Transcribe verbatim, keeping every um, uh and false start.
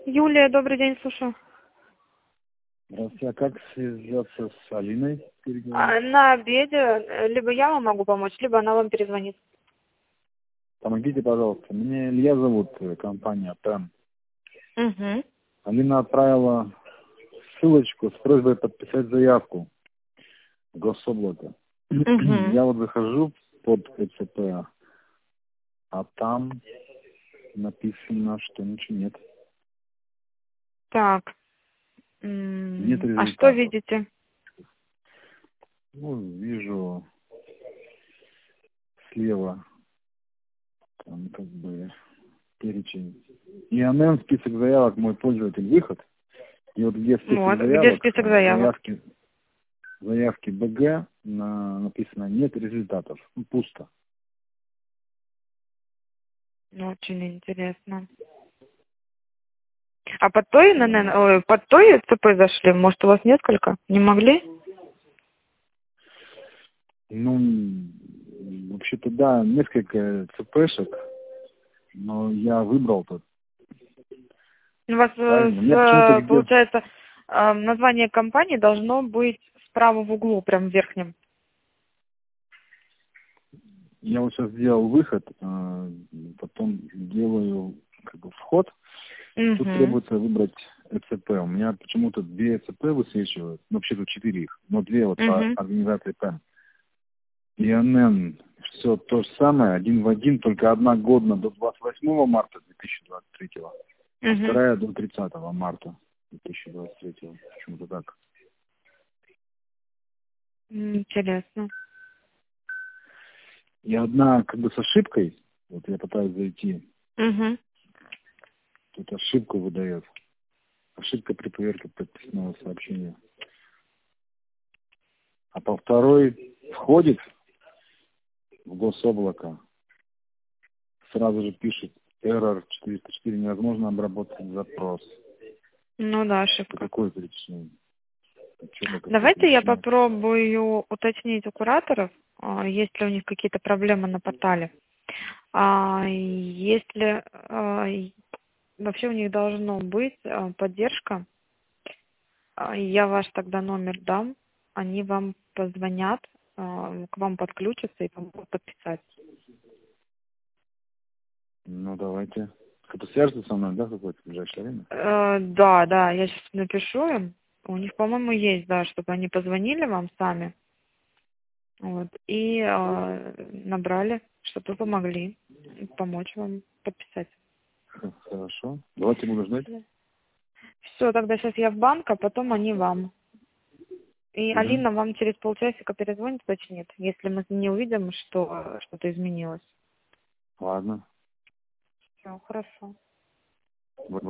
Юлия, добрый день, слушаю. Здравствуйте. А как связаться с Алиной? А, Переговорить? на обеде э, либо я вам могу помочь, либо она вам перезвонит. Помогите, пожалуйста. Меня Илья зовут, э, компания ТЭМ. Угу. Алина отправила ссылочку с просьбой подписать заявку в Гособлако. Угу. Я вот захожу под ЭЦП, а там написано, что ничего нет. Так. Нет М, А что результатов. видите? Ну, вижу слева, там как бы перечень. ИНН, список заявок, мой пользователь, выход. И вот где список Вот, где заявок, список э, заявок? заявки, заявки БГ, на, написано нет результатов, ну, пусто. Ну, очень интересно. А под той, н- н- Вот. ой, под той ЦП зашли? Может, у вас несколько? Не могли? Ну, м, вообще-то да, несколько ЦПшек, но я выбрал тут, У вас, э, правильно. У с, меня почему-то э, где получается, э, название компании должно быть справа в углу, прям в верхнем. я вот сейчас сделал выход, э, потом делаю как бы вход, тут Угу. требуется выбрать ЭЦП. У меня почему-то две ЭЦП высвечивают, ну, вообще-то четыре их, но две вот по Угу. организации ПЭМ. ИНН, все то же самое, один в один, только одна годна до двадцать восьмого марта две тысячи двадцать третьего, а Угу. вторая до тридцатого марта две тысячи двадцать третьего. Почему-то так. Интересно. И одна как бы с ошибкой, вот я пытаюсь зайти, Угу. тут ошибку выдает. Ошибка при проверке подписного сообщения. А по второй входит в гособлако, сразу же пишет error четыреста четыре, невозможно обработать запрос. Ну да, По ошибка. какой причине? Что по какой Давайте я причине? попробую уточнить у кураторов, а, есть ли у них какие-то проблемы на портале. А, Если а, и- вообще у них должно быть а, поддержка, а, я ваш тогда номер дам, они вам позвонят, а, к вам подключатся и помогут подписать. Ну, давайте. Кто-то свяжется со мной, да, какое-то ближайшее время? Э, Да, да, я сейчас напишу им. У них, по-моему, есть, да, чтобы они позвонили вам сами. Вот, и э, набрали, чтобы помогли помочь вам подписать. Х- Хорошо. Давайте буду ждать. Все, тогда сейчас я в банк, а потом они вам. И Угу. Алина вам через полчасика перезвонит, уточнит, если мы не увидим, что что-то изменилось. Ладно. Все, хорошо. Вот